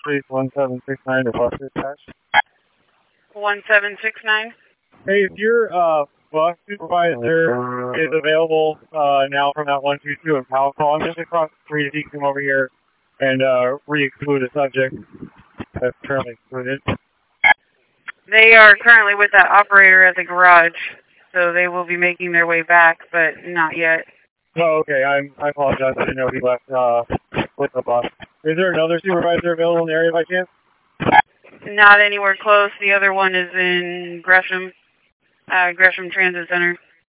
Street 1769 to bus dispatch. 1769? Hey, if your bus supervisor is available now from that 122 in Palco, I'm just across the street if you can come over here and re-exclude a subject that's currently excluded. They are currently with that operator at the garage, so they will be making their way back, but not yet. Oh, okay. I apologize. I didn't know he left with the bus. Is there another supervisor available in the area by chance? Not anywhere close. The other one is in Gresham Transit Center.